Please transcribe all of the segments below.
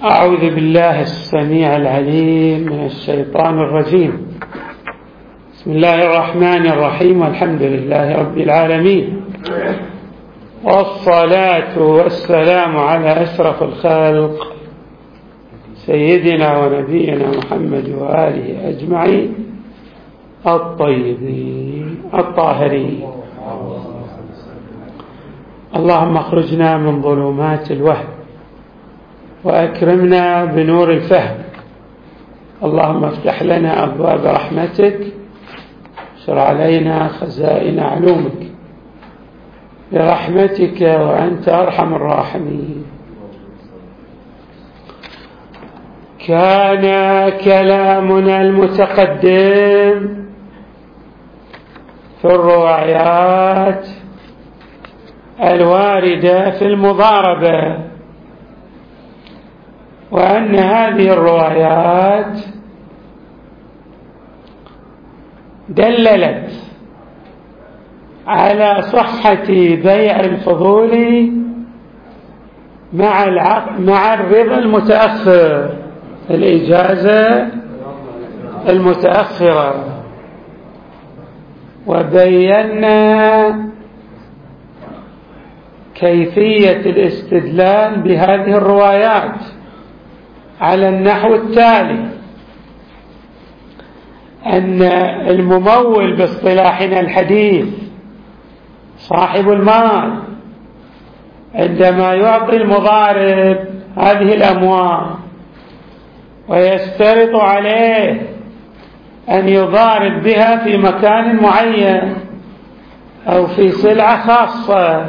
أعوذ بالله السميع العليم من الشيطان الرجيم. بسم الله الرحمن الرحيم، والحمد لله رب العالمين، والصلاة والسلام على أشرف الخلق سيدنا ونبينا محمد وآله أجمعين الطيبين الطاهرين. اللهم اخرجنا من ظلمات الوهم وأكرمنا بنور الفهم. اللهم افتح لنا أبواب رحمتك، اشر علينا خزائن علومك برحمتك وأنت أرحم الراحمين. كان كلامنا المتقدم في الروايات الواردة في المضاربة، وأن هذه الروايات دللت على صحة بيع الفضول مع الربا المتأخر، الإجازة المتأخرة، وبينا كيفية الاستدلال بهذه الروايات على النحو التالي: أن الممول باصطلاحنا الحديث صاحب المال عندما يعطي المضارب هذه الأموال ويشترط عليه أن يضارب بها في مكان معين أو في سلعة خاصة،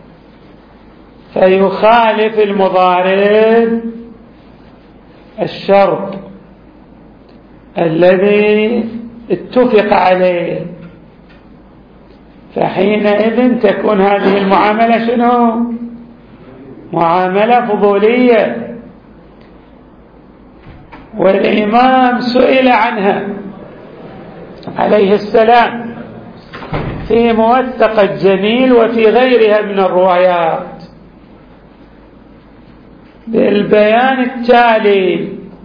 فيخالف المضارب الشرط الذي اتفق عليه، فحينئذ تكون هذه المعاملة شنو؟ معاملة فضولية. والإمام سئل عنها عليه السلام في موثق الجميل وفي غيرها من الروايات بالبيان التالي: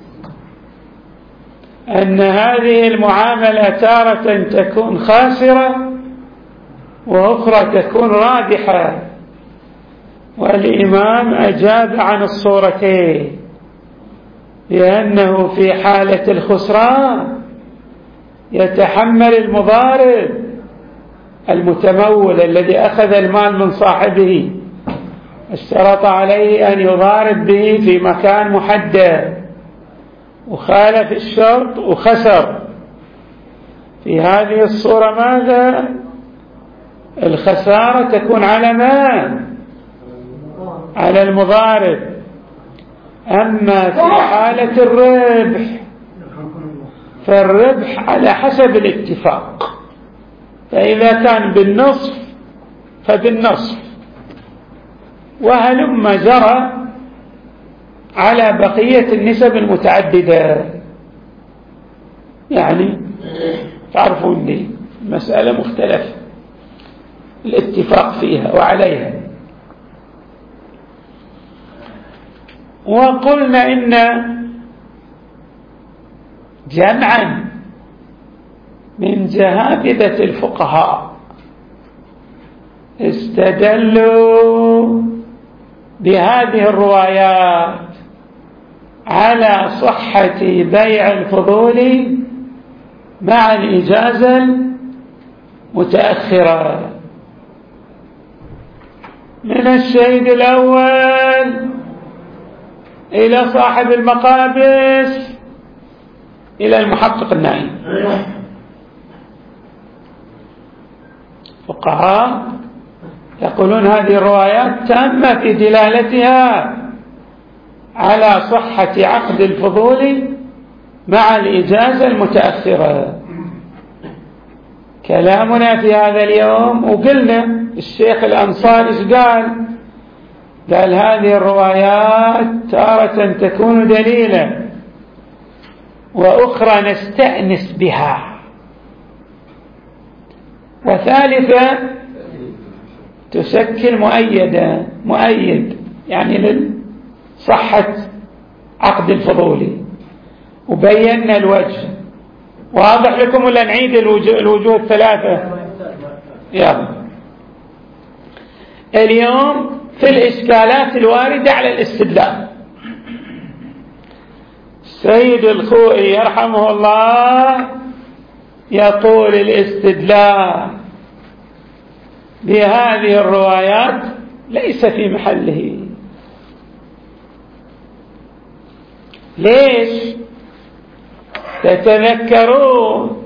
أن هذه المعاملة تارة تكون خاسرة وأخرى تكون رابحة. والإمام أجاب عن الصورتين لأنه في حالة الخسران يتحمل المضارب المتمول الذي أخذ المال من صاحبه، اشترط عليه أن يضارب به في مكان محدد وخالف الشرط وخسر. في هذه الصورة ماذا؟ الخسارة تكون على من؟ على المضارب. أما في حالة الربح فالربح على حسب الاتفاق، فإذا كان بالنصف فبالنصف، وهلما جرى على بقية النسب المتعددة. يعني تعرفون دي مسألة مختلفة الاتفاق فيها وعليها. وقلنا إن جمعا من جهابذة الفقهاء استدلوا بهذه الروايات على صحة بيع الفضول مع الإجازة المتأخرة. من الشهيد الأول إلى صاحب المقابس إلى المحقق النائي. فقهاء يقولون هذه الروايات تامة في دلالتها على صحة عقد الفضول مع الإجازة المتأخرة. كلامنا في هذا اليوم، وقلنا الشيخ الأنصاري ايش قال هذه الروايات تارة تكون دليلا وأخرى نستأنس بها، وثالثة تشكل مؤيد يعني لصحة عقد الفضولي، وبينا الوجه. واضح لكم ولا نعيد الوجوه الثلاثة؟ يلا. اليوم في الإشكالات الواردة على الاستدلال، السيد الخوئي يرحمه الله يقول الاستدلال بهذه الروايات ليس في محله. ليش؟ تتذكرون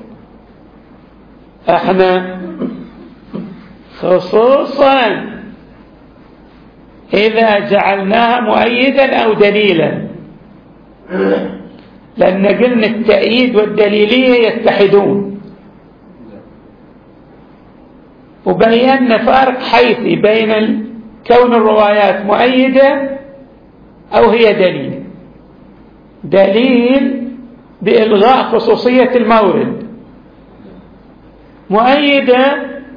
احنا خصوصا إذا جعلناها مؤيدا أو دليلا، لأن قلنا التأييد والدليلية يتحدون، وبينا فرق حيثي بين كون الروايات مؤيدة أو هي دليل. دليل بإلغاء خصوصية المورد، مؤيدة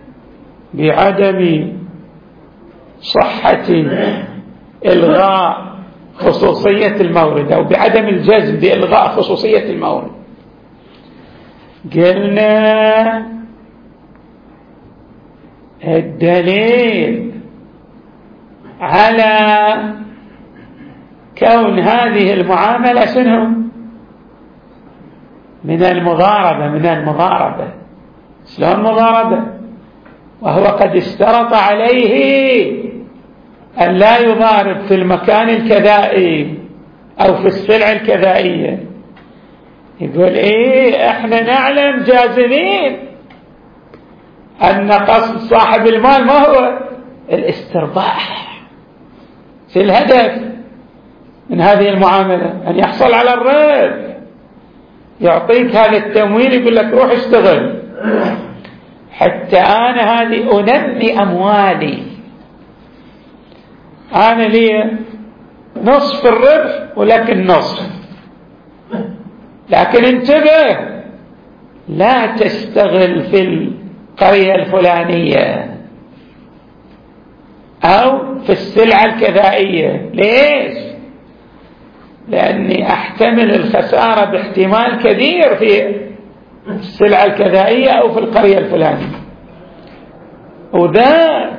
بعدم صحة إلغاء خصوصية المورد أو بعدم الجزم بإلغاء خصوصية المورد. قلنا الدليل على كون هذه المعاملة شنو؟ من المضاربة. شلون مضاربة؟ وهو قد اشترط عليه أن لا يضارب في المكان الكذائي أو في السلع الكذائية. يقول احنا نعلم جازمين أن قصد صاحب المال ما هو الاسترباح. في الهدف من هذه المعاملة أن يحصل على الربح، يعطيك هذا التمويل يقول لك روح اشتغل حتى أنا هذه أنمي أموالي، أنا لي نصف الربح ولكن نصف. لكن انتبه، لا تشتغل في القرية الفلانية أو في السلعة الكذائية. ليش؟ لأني أحتمل الخسارة باحتمال كبير في السلعة الكذائية أو في القرية الفلانية. وذاك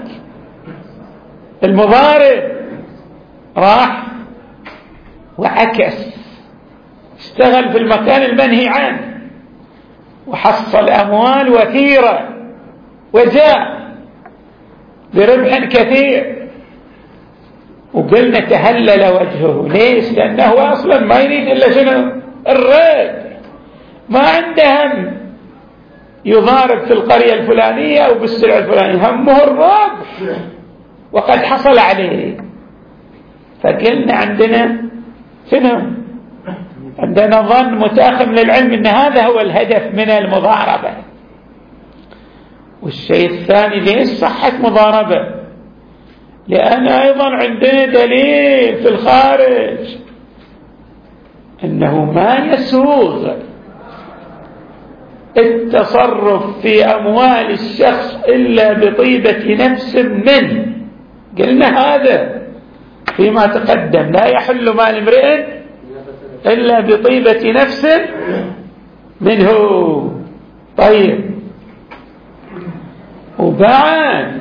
المضارب راح وعكس، اشتغل في المكان المنهي عنه وحصل أموال وثيرة وجاء بربح كثير، وقلنا تهلل وجهه. ليش؟ لأنه أصلا ما يريد إلا شنو؟ الربح، ما عنده هم يضارب في القرية الفلانية أو بالسلعة الفلانية، همه الربح وقد حصل عليه. فقلنا عندنا شنو؟ عندنا ظن متأخر من العلم أن هذا هو الهدف من المضاربة. والشيء الثاني، ليش صحت مضاربة؟ لأن أيضا عندنا دليل في الخارج أنه ما يسوغ التصرف في أموال الشخص إلا بطيبة نفس منه. قلنا هذا فيما تقدم، لا يحل مال امرئ إلا بطيبة نفس منه. طيب، وبعد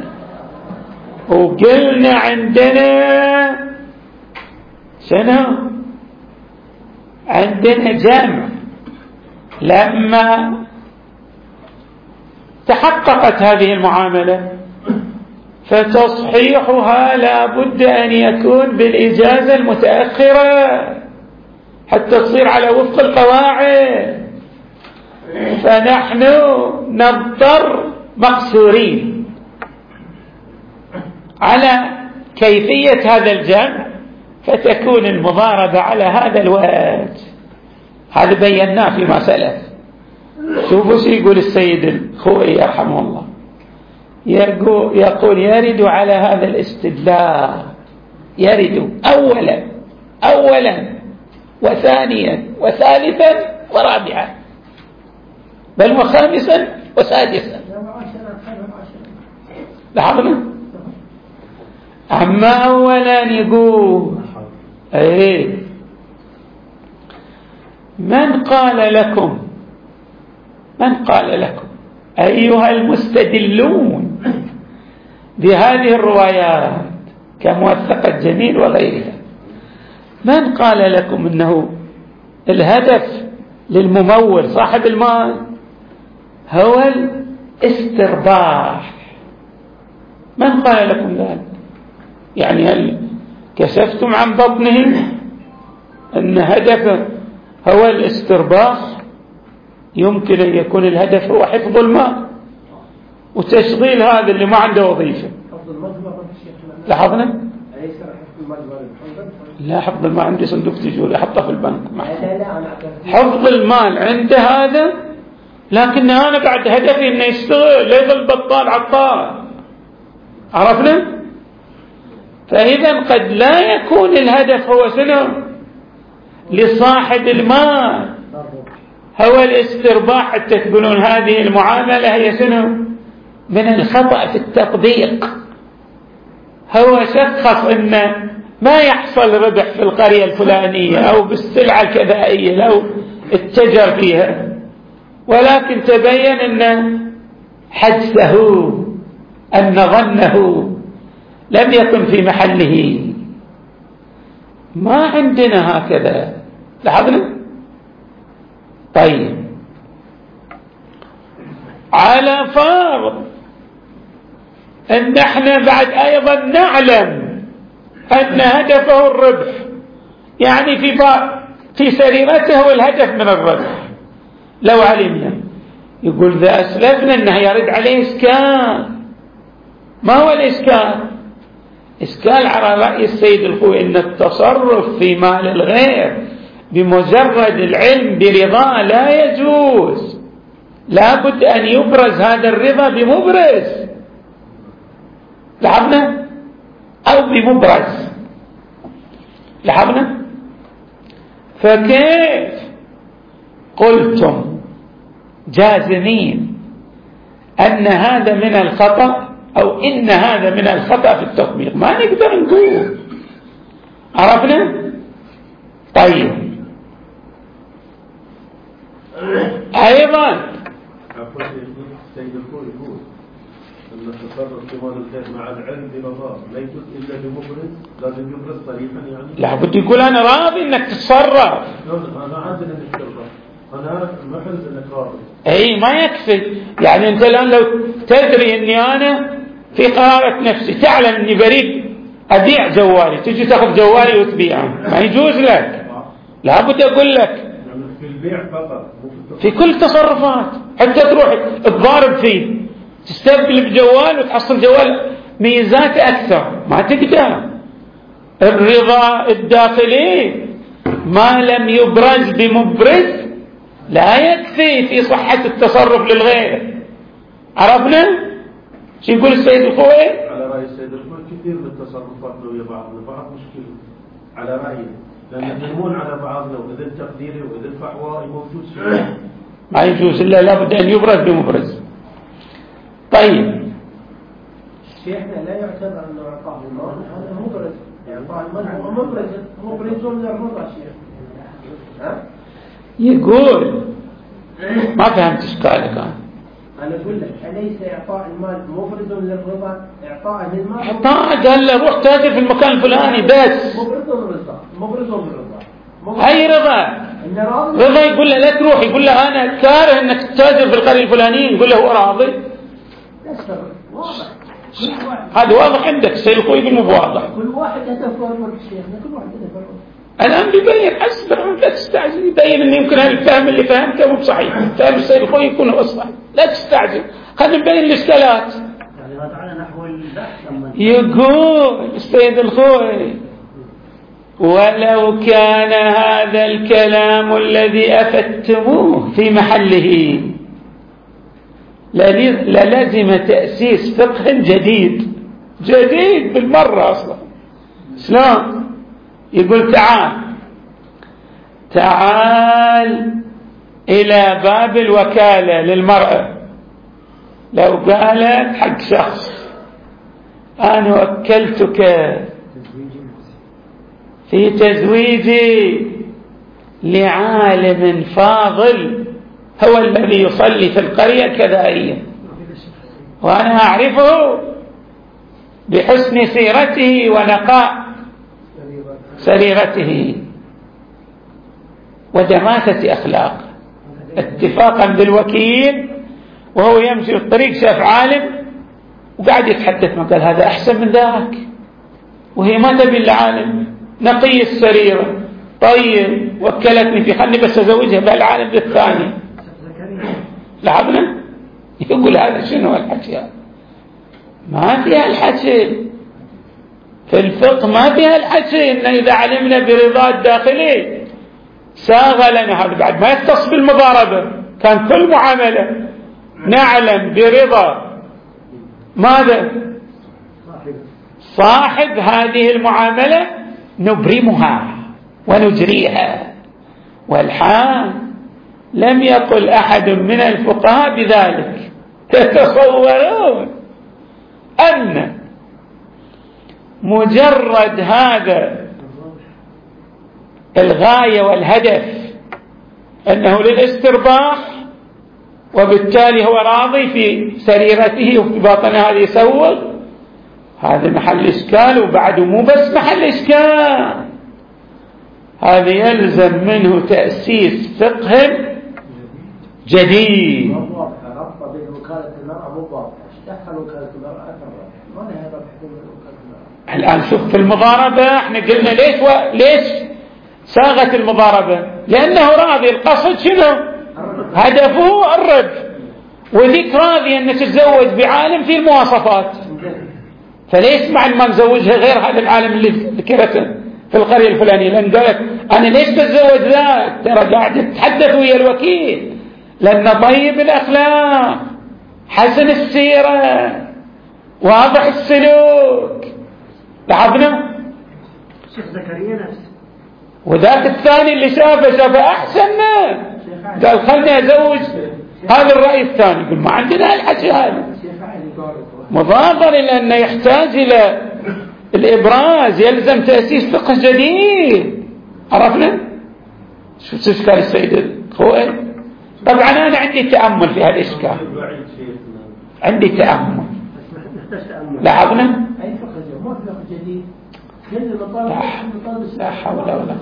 وقلنا عندنا شنو؟ عندنا جمع. لما تحققت هذه المعاملة فتصحيحها لا بد أن يكون بالإجازة المتأخرة حتى تصير على وفق القواعد. فنحن نضطر مقصورين على كيفية هذا الجمع، فتكون المضاربة على هذا الوجه. هذا بيناه فيما سلف. شوفوا يقول السيد الخوئي يرحمه الله، يقول يرد على هذا الاستدلال، يرد أولا وثانيا وثالثا ورابعا، بل وخامسا وسادسا. لاحظنا. أما أولا يقول من قال لكم أيها المستدلون بهذه الروايات كموثقة جميل وغيرها، من قال لكم أنه الهدف للممول صاحب المال هو الاسترباح؟ من قال لكم ذلك؟ يعني هل كشفتم عن بطنه أن هدفه هو الاسترباح؟ يمكن أن يكون الهدف هو حفظ المال وتشغيل هذا اللي ما عنده وظيفة. لاحظنا؟ لا، حفظ المال عندي صندوق تجاري أحطه في البنك. حفظ المال عنده هذا، لكن أنا بعد هدفي أنه يشتغل لا يظل بطال عطال. عرفنا؟ فإذا قد لا يكون الهدف هو شنو لصاحب المال هو الاسترباح، حتى تقولون هذه المعاملة هي شنو من الخطأ في التطبيق. هو شخص إن ما يحصل ربح في القرية الفلانية أو بالسلعة الكذائية لو اتجر فيها، ولكن تبين أن حدسه أن ظنه لم يكن في محله. ما عندنا هكذا. لاحظنا؟ طيب، على فرض أن احنا بعد أيضا نعلم أن هدفه الربح، يعني في سريرته والهدف من الربح، لو علمنا يقول ذا أسلفنا أنه يرد عليه إشكال. ما هو الإشكال؟ إشكال على رأي السيد الخوي أن التصرف في مال الغير بمجرد العلم برضاه لا يجوز، لا بد أن يبرز هذا الرضا بمبرز. لاحظنا؟ أو بمبرز. لاحظنا؟ فكيف قلتم جازمين أن هذا من الخطأ أو إن هذا من الخطأ في التطبيق؟ ما نقدر نقول. عرفنا؟ طيب، أيضا السيد الخوي يقول أن التصرف في مال الخير مع العلم برضاه لا يجوز إلا بمبرز، لازم يبرز صريحا يعني. لا بد يقول أنا راضي إنك تتصرف. أنا عادل إنك تتصرف، أنا محرز إنك راضي. أي ما يكفي. يعني أنت الآن لو تدري إني أنا في قرارة نفسي تعلم إني بريد أبيع جوالي، تجي تأخذ جوالي وتبيعه، ما يجوز لك. لا بد أقول لك في البيع فقط، في كل تصرفات، حتى تروح تضارب فيه تستبدل بجوال وتحصل جوال ميزات أكثر، ما تقدر. الرضا الداخلي ما لم يبرز بمبرز لا يكفي في صحة التصرف للغير. عرفنا؟ شو يقول السيد الخوي؟ على رأي السيد الخوي كثير من التصرفات ويا بعض مشكلة على رأيه، لأن نلمون على بعضنا وإذن تقديري وإذن فحوائي موجود شيء ما يجوز إلا لابد أن يبرز بمبرز. طيب، شيخنا لا يعتبر أنه إعطاء المال هذا مبرز، إعطاء المال هو مبرز من الرضا. شيخ يقول ما فهمت إشكالك. أنا أقول لك أليس إعطاء المال مبرز للرضا؟ إعطاء للمال إعطاء قال له روح تاجر في المكان الفلاني بس. مبرز للرضا. أي رضا؟ رضا يقول له لا تروح، يقول له أنا كاره أنك تتاجر في القرية الفلانية، يقول له هو راضي. هذا واضح عندك. السيد الخوي يقول مو واضح. كل واحد يتفرق شيخنا، كل واحد يتفرق. الآن بيبين حسب، لا تستعجل. يبين أن يمكن الفهم اللي فهمته مو صحيح، فهم السيد الخوي يكون هو الصحيح. لا تستعجل، خلينا نبين الإشكالات. يقول السيد الخوي ولو كان هذا الكلام الذي أفدتموه في محله للزم تأسيس فقه جديد بالمرة أصلا. شلون؟ يقول تعال إلى باب الوكالة للمرأة. لو قالت حق شخص أنا وكلتك في تزويجي لعالم فاضل هو الذي يصلي في القرية الكذائية، وأنا أعرفه بحسن سيرته ونقاء سريرته ودماثة أخلاق، اتفاقا بالوكيل وهو يمشي في الطريق شاف عالم وقاعد يتحدث ما قال هذا أحسن من ذاك، وهي ما تبي العالم نقي السريرة طيب وكلتني في خلني بس أزوجها بالعالم بالثاني. لعبنا يقول هذا شنو الحكي؟ ما فيها الحكي في الفقه، ما فيها الحكي إن إذا علمنا برضا الداخلي ساغ لنا. هذا بعد ما يختص بالمضاربة، كان كل معاملة نعلم برضا ماذا صاحب هذه المعاملة نبرمها ونجريها. والحال لم يقل أحد من الفقهاء بذلك. تتصورون أن مجرد هذا الغاية والهدف أنه للاسترباح وبالتالي هو راضي في سريرته وفي باطنه هذا يسوق، هذا محل إشكال. وبعده مو بس محل إشكال، هذا يلزم منه تأسيس فقه جديد. الآن شوف في المضاربة احنا قلنا ليش ساغت المضاربة؟ لأنه راضي، القصد شنو؟ هدفه الربح، وذيك راضي أن تتزوج بعالم في المواصفات، فليش مع ما نزوجها غير هذا العالم اللي ذكرته في القرية الفلانية؟ لأن قالت أنا ليش بتزوج ذاك؟ ترى قاعد تتحدث ويا الوكيل لأنه طيب الأخلاق حسن السيرة واضح السلوك. لاحظنا شيخ زكريا نفسه، وذاك الثاني اللي شافه أحسن قال خلني أزوج هذا الرأي الثاني. يقول ما عندنا الحكي هذا، مضافر إلى أنه يحتاج إلى الإبراز، يلزم تأسيس فقه جديد. عرفنا شو إشكال السيد الخوئي؟ طبعا أنا عندي تأمل في هذا الإشكال، عندي تأمل. لاحظنا أي فقه جديد، ما فقه جديد، لا حول ولا قوة.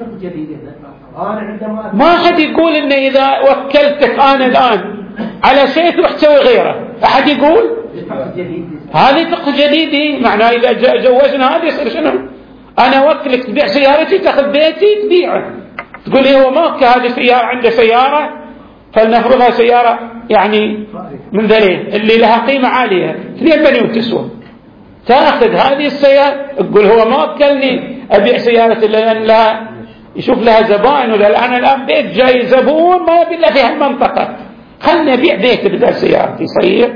ما حد يقول إن إذا وكلتك أنا الآن على شيء تروح تسوي غيره، أحد يقول هذه فقه جديد؟ معناه إذا جوزنا هذا يصير شنو؟ أنا أوكلك تبيع سيارتي، تأخذ بيتي تبيعه، تقول لي هو ماك هذه سيارة عنده سيارة فلنفرضها سيارة يعني من ذلين اللي لها قيمة عالية 2 مليون تسوى، تأخذ هذه السيارة تقول هو ما أكلني أبيع سيارة لأن لها يشوف لها زبائن، ولا أنا الآن بيت جاي زبون ما يبي إلا في هالمنطقة، خلني أبيع بيتي بدل سيارتي. يصير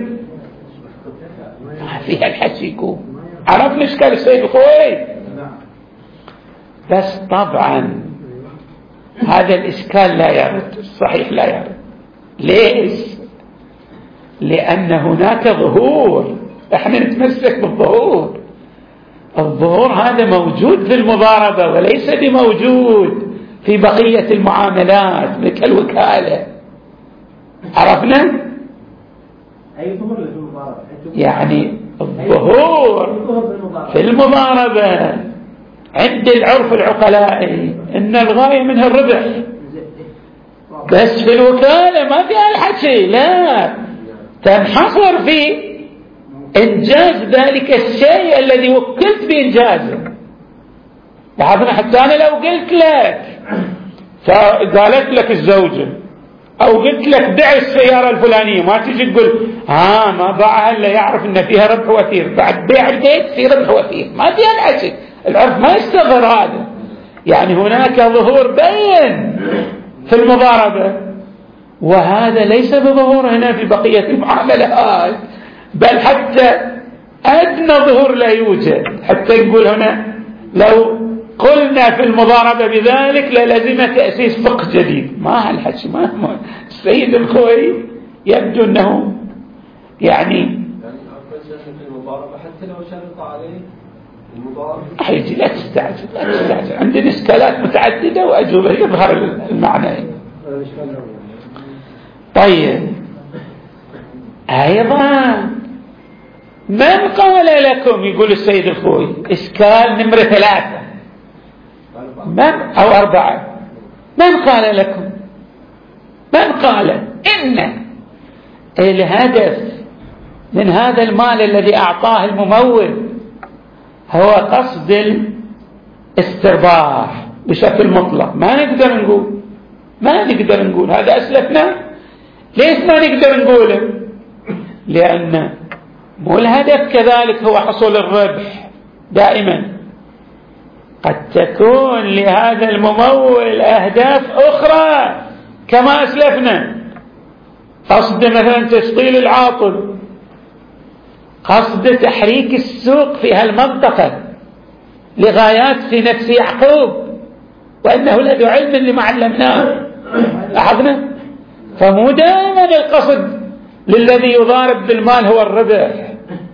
ما فيها الحكي يقوم. عرفنا إشكال السيد الخوئي؟ بس طبعا هذا الإشكال لا يرد، صحيح لا يرد. ليش؟ لأن هناك ظهور، احنا نتمسك بالظهور. الظهور هذا موجود في المضاربة وليس بموجود في بقية المعاملات مثل الوكالة. عرفنا؟ أي ظهور في المضاربة؟ يعني الظهور في المضاربة عند العرف العقلائي إن الغاية منها الربح، بس في الوكالة ما فيها الحكي، لا، تنحصر في إنجاز ذلك الشيء الذي وكلت بإنجازه. لاحظنا حتى أنا لو قلت لك فقالت لك الزوجة أو قلت لك بيع السيارة الفلانية، ما تجي تقول ما باعها إلا يعرف إن فيها ربح وثير، بعد بيع البيت في ربح وثير، ما فيها الحكي. العرف ما يستغر هذا. يعني هناك ظهور بين في المضاربة، وهذا ليس بظهور هنا في بقية المعاملات، بل حتى أدنى ظهور لا يوجد. حتى يقول هنا لو قلنا في المضاربة بذلك للزم تأسيس فقه جديد. ما هالحكي، ما السيد الخوئي يبدو أنه يعني في المضاربة حتى لو شرط عليه حيجي لا تستعجل عندنا إشكالات متعددة وأجوبة يظهر المعنى. طيب أيضا من قال لكم، يقول السيد الخوي، إشكال نمرة 3 من أو 4، من قال لكم، من قال إن الهدف من هذا المال الذي أعطاه الممول هو قصد الاسترباح بشكل مطلق؟ ما نقدر نقول هذا أسلفنا. ليش ما نقدر نقوله؟ لأن مو الهدف كذلك هو حصول الربح دائما، قد تكون لهذا الممول أهداف أخرى كما أسلفنا، قصد مثلا تشغيل العاطل، قصد تحريك السوق في هالمنطقة لغايات في نفس يعقوب، وأنه لدى علم لما علمناه. لاحظنا؟ فمو دائما القصد للذي يضارب بالمال هو الربح،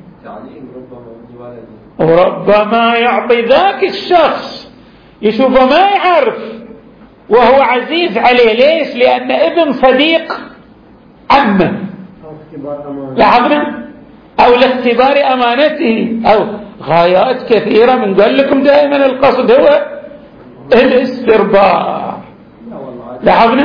وربما يعطي ذاك الشخص يشوفه ما يعرف وهو عزيز عليه. ليش؟ لأن ابن صديق عمه، لاحظنا؟ أو لاختبار أمانته، أو غايات كثيرة. من قال لكم دائما القصد هو الاسترباح. لاحظنا؟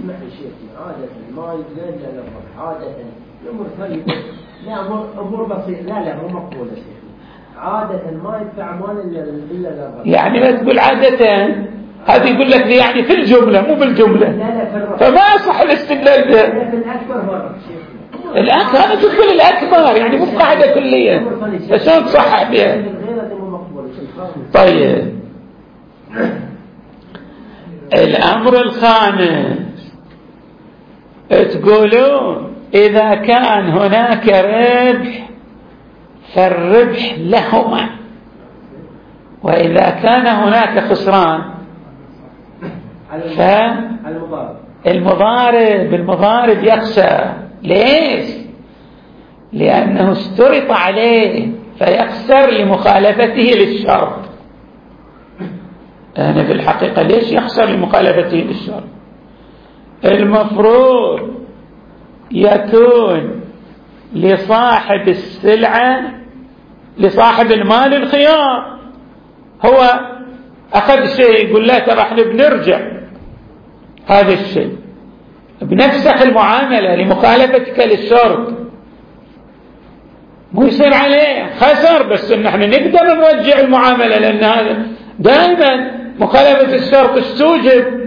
لا أمور بسيطة، لا مو مقبولة شيخ. عادة ما يدفع مال إلا للربح. يعني ما تقول عادة، هذا يقول لك يعني في الجملة مو بالجملة. لا في الربح. فما يصح الاستدلال به. في الأكبر هو الربح شيخ. الأكبر هذا تقول الأكبر يعني مو قاعدة كلية، فشون تصحح بها؟ طيب الأمر الخامس، تقولون إذا كان هناك ربح فالربح لهما، وإذا كان هناك خسران فالمضارب يخسر. ليش؟ لأنه اشترط عليه فيخسر لمخالفته للشرط. أنا في الحقيقة ليش يخسر لمخالفته للشرط؟ المفروض يكون لصاحب السلعة، لصاحب المال الخيار. هو أخذ شيء يقول لا ترى احنا بنرجع هذا الشيء، بنفسخ المعاملة لمخالفتك للشرط، مو يصير عليه خسر، بس ان احنا نقدر نرجع المعاملة، لأن هذا دائما مخالفة الشرط استوجب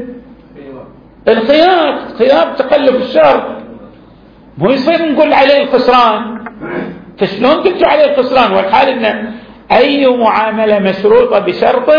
الخيار تقلب الشرط، مو يصير نقول عليه الخسران. فشلون قلت عليه الخسران والحال ان اي معاملة مشروطة بشرط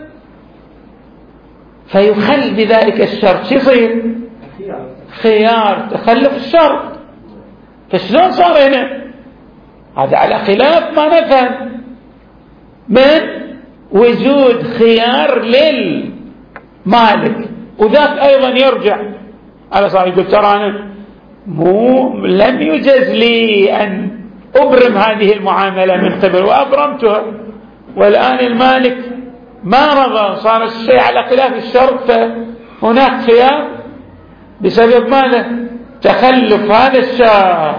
فيخل بذلك الشرط شو يصير؟ خيار تخلف الشرط. فشلون صار هنا؟ هذا على خلاف ما نفهم من وجود خيار للمالك، وذاك ايضا يرجع على صار يقول ترى انا لم يجز لي ان ابرم هذه المعاملة من قبل وابرمتها، والان المالك ما رضى، صار الشيء على خلاف الشرط، فهناك خيار بسبب ماذا؟ تخلف هذا الشرط.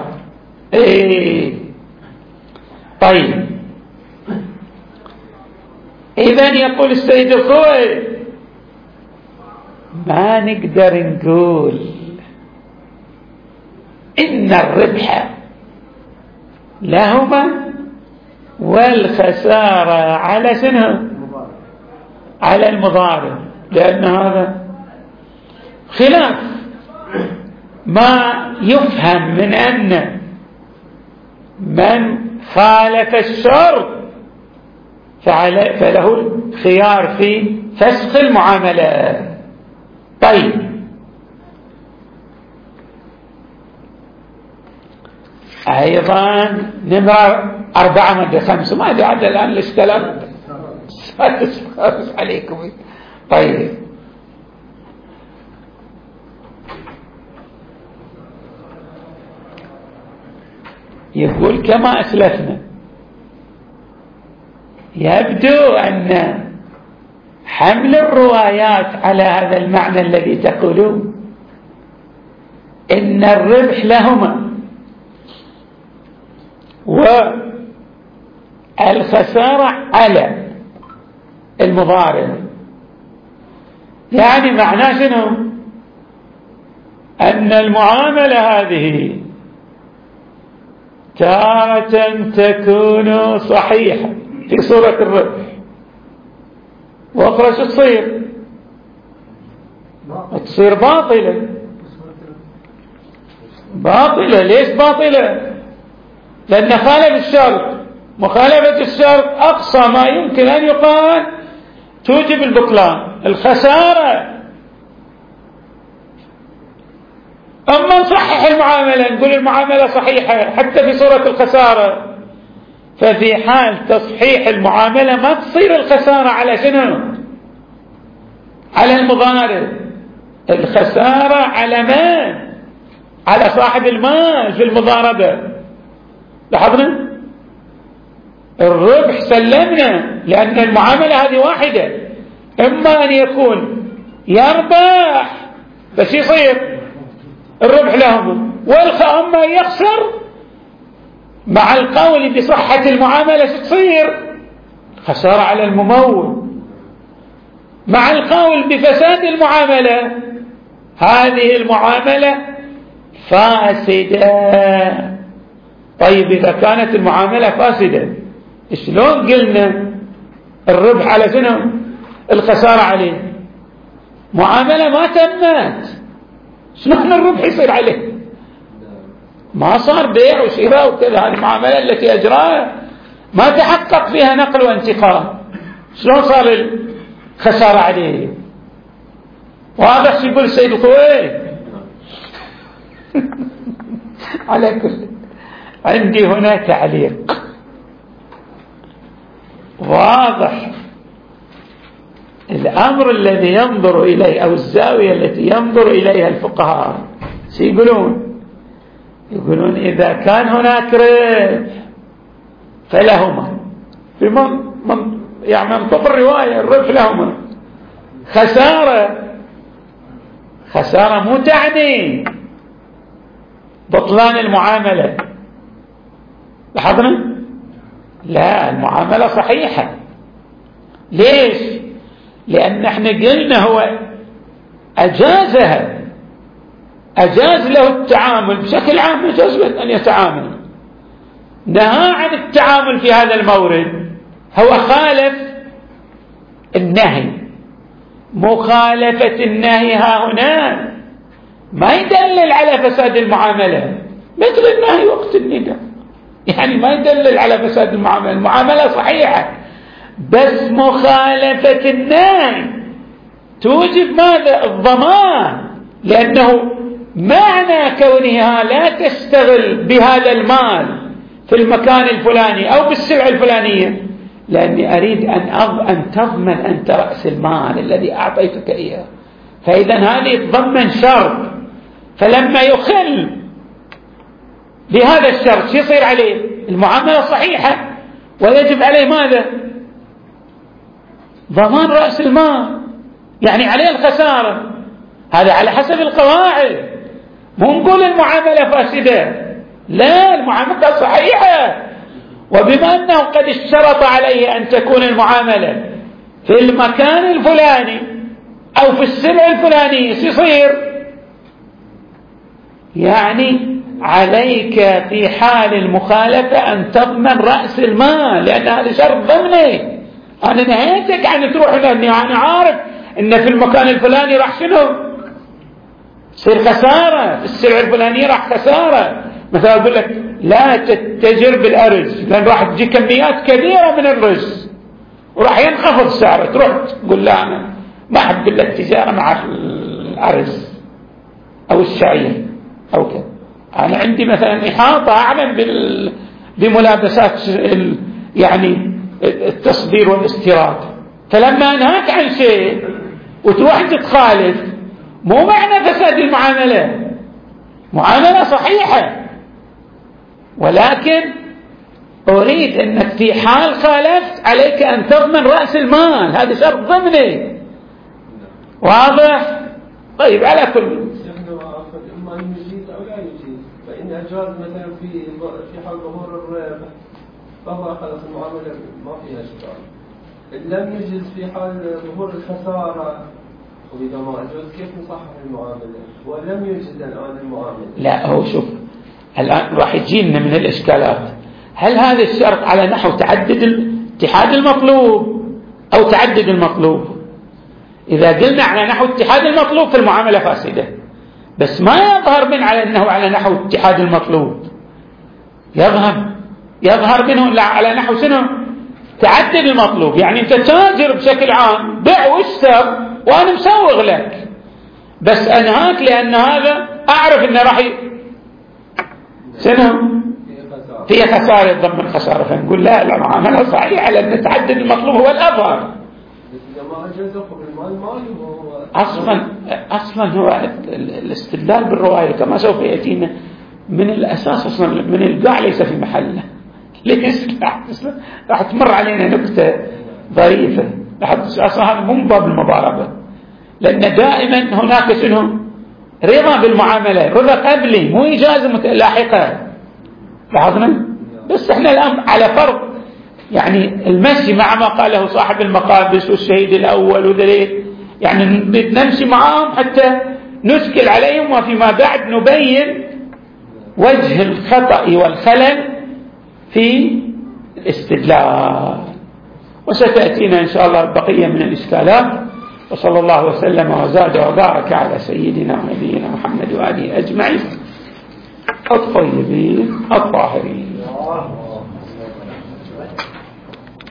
طيب إذن يقول السيد الخوي ما نقدر نقول إن الربح لهما والخسارة على شنو؟ على المضارب، لأن هذا خلاف ما يفهم من أن من خالف الشرط فله الخيار في فسخ المعاملة. طيب أيضا نمرة 4 مدى 5 ما أدري عاد الآن الاشتلال سادس عليكم. طيب يقول كما أسلفنا يبدو أن حمل الروايات على هذا المعنى الذي تقولون إن الربح لهما والخسارة على المضارب، يعني معناه شنو؟ أن المعاملة هذه تارة تكون صحيحة في صورة الربح، وأخرى شو تصير باطلة. باطلة. ليش باطلة؟ لأن خالف الشرط. مخالفة الشرط أقصى ما يمكن أن يقال توجب البطلان، الخسارة. أما نصحح المعاملة، نقول المعاملة صحيحة حتى في صورة الخسارة، ففي حال تصحيح المعاملة ما تصير الخسارة على شنو؟ على المضارب. الخسارة على من؟ على صاحب المال في المضاربة. لاحظنا الربح سلمنا، لأن المعاملة هذه واحدة، إما أن يكون يربح بس يصير الربح لهم، والأما يخسر. مع القول بصحة المعاملة تصير خسارة على الممول. مع القول بفساد المعاملة، هذه المعاملة فاسدة. طيب إذا كانت المعاملة فاسدة، شلون قلنا الربح على شنو؟ الخسارة عليه. معاملة ما تمت، شلون الربح يصير عليه؟ ما صار بيع وشراء وكذا. هذه المعاملة التي أجراها ما تحقق فيها نقل وانتقال، شلون صار الخسارة عليه؟ واضح شو يقول السيد الخوي؟ على كل، عندي هنا تعليق واضح. الأمر الذي ينظر إليه أو الزاوية التي ينظر إليها الفقهاء يقولون إذا كان هناك ربح فلهما، يعني منطق الرواية الربح لهما. خسارة مو تعني بطلان المعاملة. لاحظنا؟ لا، المعاملة صحيحة. ليش؟ لأن احنا قلنا هو أجازها، أجاز له التعامل بشكل عام، يجوز له أن يتعامل، نهى عن التعامل في هذا المورد. هو خالف النهي. مخالفة النهي ها هنا ما يدلل على فساد المعاملة، مثل النهي وقت النداء، يعني ما يدلل على فساد المعاملة. المعاملة صحيحة، بس مخالفة النهي توجب ماذا؟ الضمان. لأنه معنى كونها لا تشتغل بهذا المال في المكان الفلاني أو بالسلعة الفلانية، لأني أريد أن تضمن أنت رأس المال الذي أعطيتك إياه. فإذا هذه تضمن شرط، فلما يخل بهذا الشرط يصير عليه المعاملة صحيحة، ويجب عليه ماذا؟ ضمان رأس المال، يعني عليه الخسارة. هذا على حسب القواعد، مو نقول المعاملة فاسدة، لا، المعاملة صحيحة. وبما أنه قد اشترط عليه أن تكون المعاملة في المكان الفلاني أو في السلعة الفلانية، يصير يعني عليك في حال المخالفة أن تضمن رأس المال، لأن هذا شرط ضمني. أنا نهيتك عن تروح، لأني أنا عارف أن في المكان الفلاني راح شنو؟ تصير خسارة، في السلعة الفلانية راح خسارة. مثلا أقول لك لا تتجر بالأرز، لأن راح تجي كميات كبيرة من الرز وراح ينخفض سعره، تروح تقول لا أنا ما أحب إلا التجارة مع الأرز أو الشعير أو كذا. أنا عندي مثلا إحاطة أعلم بملابسات يعني التصدير والاستيراد، فلما أنهاك عن شيء وتروح تتخالف، مو معنى فساد المعاملة، معاملة صحيحة، ولكن أريد أنك في حال خالفت عليك أن تضمن رأس المال، هذا شرط ضمني. واضح؟ طيب على كل إما أن يجيز أو لا يجيز. فإن أجاز مثلا في حال ظهور الربح فهو خلاص المعاملة ما فيها إشكال. إن لم يجيز في حال ظهور الخسارة وإذا ما أجاز كيف نصحح المعاملة؟ ولم يجيز الآن المعاملة. لا، هو شوف الآن راح يجينا من الإشكالات. هل هذا الشرط على نحو تعدد اتحاد المطلوب أو تعدد المطلوب؟ إذا قلنا على نحو اتحاد المطلوب فالمعاملة فاسدة، بس ما يظهر من على أنه على نحو اتحاد المطلوب، يظهر منه على نحو شنو؟ تعدد المطلوب. يعني أنت تاجر بشكل عام، بيع واشتر وأنا مسوغ لك، بس أنهاك لأن هذا أعرف أنه راح شنو؟ فيه خسارة ضمن خسارة. فنقول لا، المعاملة صحيحة لأن تعدد المطلوب هو الأظهر. أصلا هو الاستدلال بالرواية كما سوف يأتينا من الأساس أصلا من القاع ليس في محله. ليش؟ راح تمر علينا نكتة ظريفة، أصلا هذا مو من باب المضاربة، لأن دائما هناك شنو؟ رضا بالمعاملة، رضا قبلي مو إجازة لاحقة. لاحظنا؟ بس احنا الآن على فرض يعني المشي مع ما قاله صاحب المقابس والشهيد الأول ودليل، يعني نمشي معهم حتى نشكل عليهم، وفيما بعد نبين وجه الخطأ والخلل في الاستدلال. وستأتينا إن شاء الله البقية من الإشكالات. وصلى الله وسلم وزاد وبارك على سيدنا ونبينا محمد وآله أجمعين الطيبين الطاهرين.